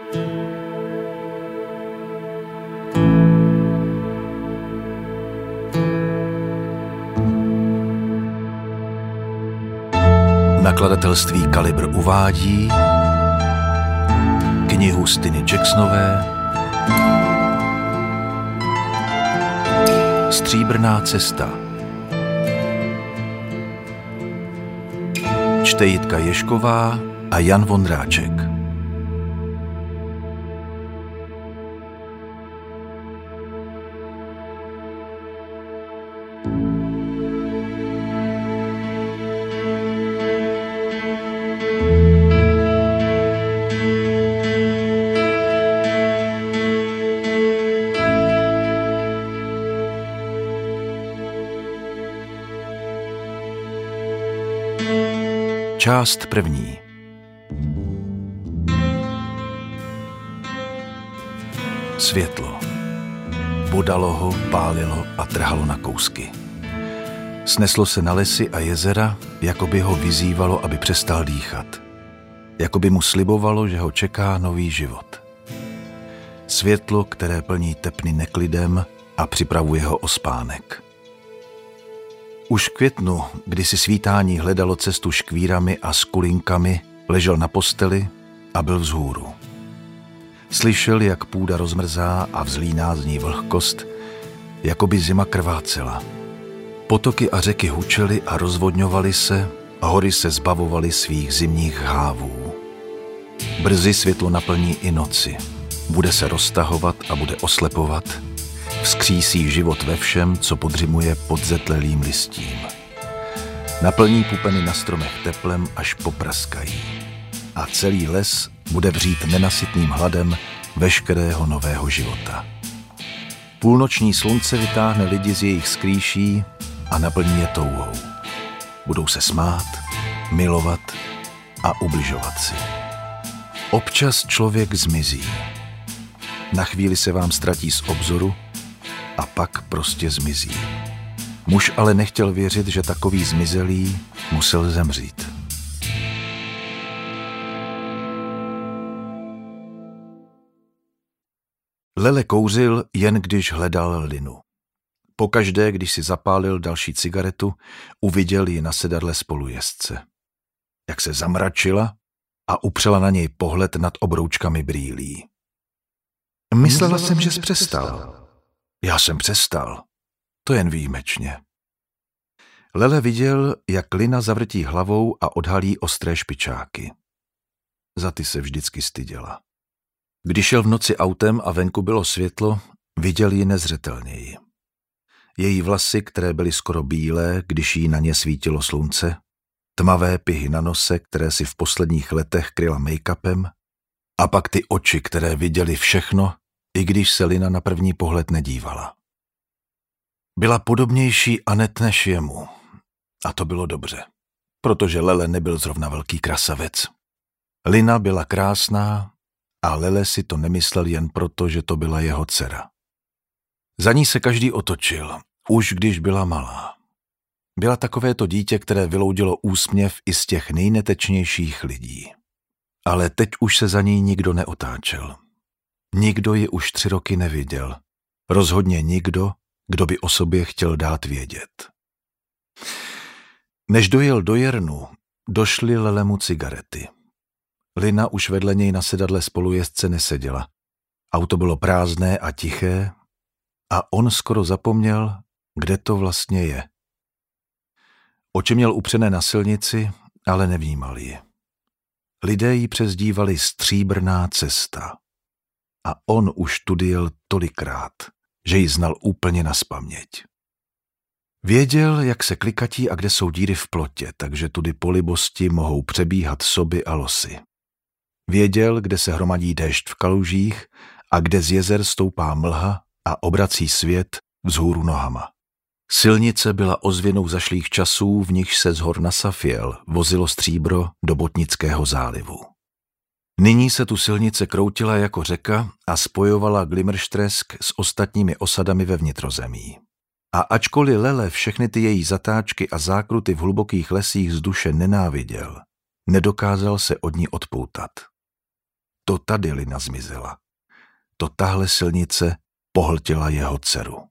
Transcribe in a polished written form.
Nakladatelství Kalibr uvádí knihu Stiny Jacksonové Stříbrná cesta. Čte Jitka Ježková a Jan Vondráček. Část první. Světlo. Bodalo ho, pálilo a trhalo na kousky. Sneslo se na lesy a jezera, jako by ho vyzývalo, aby přestal dýchat. Jako by mu slibovalo, že ho čeká nový život. Světlo, které plní tepny neklidem a připravuje ho o spánek. Už v květnu, kdy si svítání hledalo cestu škvírami a skulinkami, ležel na posteli a byl vzhůru. Slyšel, jak půda rozmrzá a vzlíná z ní vlhkost, jako by zima krvácela. Potoky a řeky hučely a rozvodňovaly se, a hory se zbavovaly svých zimních hávů. Brzy světlo naplní i noci. Bude se roztahovat a bude oslepovat. Vzkřísí život ve všem, co podřimuje pod zetlelým listím. Naplní pupeny na stromech teplem, až popraskají. A celý les bude vřít nenasytným hladem veškerého nového života. Půlnoční slunce vytáhne lidi z jejich skrýší a naplní je touhou. Budou se smát, milovat a ubližovat si. Občas člověk zmizí. Na chvíli se vám ztratí z obzoru a pak prostě zmizí. Muž ale nechtěl věřit, že takový zmizelý musel zemřít. Lele kouřil, jen když hledal Linu. Pokaždé, když si zapálil další cigaretu, uviděl ji na sedadle spolujezdce. Jak se zamračila a upřela na něj pohled nad obroučkami brýlí. Myslela jsem, že jsi přestal. Já jsem přestal. To jen výjimečně. Lele viděl, jak Lina zavrtí hlavou a odhalí ostré špičáky. Za ty se vždycky styděla. Když šel v noci autem a venku bylo světlo, viděl ji nezřetelněji. Její vlasy, které byly skoro bílé, když jí na ně svítilo slunce, tmavé pihy na nose, které si v posledních letech kryla make-upem, a pak ty oči, které viděly všechno, i když se Lina na první pohled nedívala. Byla podobnější Anet než jemu. A to bylo dobře, protože Lele nebyl zrovna velký krasavec. Lina byla krásná a Lele si to nemyslel jen proto, že to byla jeho dcera. Za ní se každý otočil, už když byla malá. Byla takovéto dítě, které vyloudilo úsměv i z těch nejnetečnějších lidí. Ale teď už se za ní nikdo neotáčel. Nikdo ji už 3 roky neviděl. Rozhodně nikdo, kdo by o sobě chtěl dát vědět. Než dojel do Jernu, došly Lelemu cigarety. Lina už vedle něj na sedadle spolujezdce neseděla. Auto bylo prázdné a tiché a on skoro zapomněl, kde to vlastně je. Oči měl upřené na silnici, ale nevnímal ji. Lidé ji přezdívali Stříbrná cesta. A on už tudy jel tolikrát, že ji znal úplně nazpaměť. Věděl, jak se klikatí a kde jsou díry v plotě, takže tudy po libosti mohou přebíhat soby a losy. Věděl, kde se hromadí déšť v kalužích a kde z jezer stoupá mlha a obrací svět vzhůru nohama. Silnice byla ozvěnou zašlých časů, v nichž se z hor na Safiel vozilo stříbro do Botnického zálivu. Nyní se tu silnice kroutila jako řeka a spojovala Glimmerstresk s ostatními osadami ve vnitrozemí. A ačkoliv Lele všechny ty její zatáčky a zákruty v hlubokých lesích z duše nenáviděl, nedokázal se od ní odpoutat. to tady Lina zmizela. To tahle silnice pohltila jeho dceru.